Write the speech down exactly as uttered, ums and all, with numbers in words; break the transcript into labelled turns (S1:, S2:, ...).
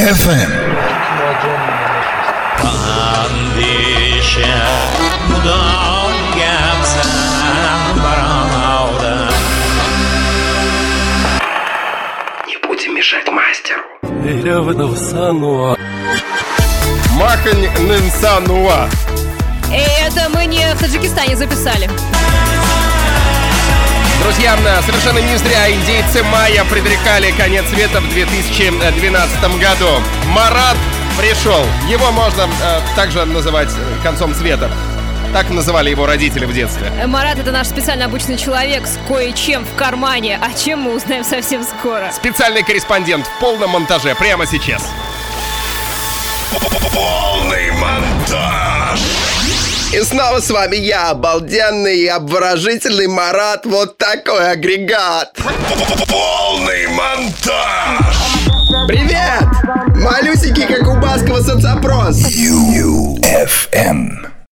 S1: эф эм.
S2: Не будем мешать мастеру.
S3: Махань Нынсануа.
S4: Это мы не в Таджикистане записали.
S3: Друзья, совершенно не зря индейцы майя предрекали конец света в две тысячи двенадцатом году. Марат пришел. Его можно э, также называть концом света. Так называли его родители в детстве.
S4: Марат — это наш специально обученный человек с кое-чем в кармане. О чем мы узнаем совсем скоро.
S3: Специальный корреспондент в полном монтаже прямо сейчас.
S1: Полный монтаж.
S2: И снова с вами я, обалденный и обворожительный Марат. Вот такой агрегат.
S1: Полный монтаж.
S2: Привет! Малюсенький какой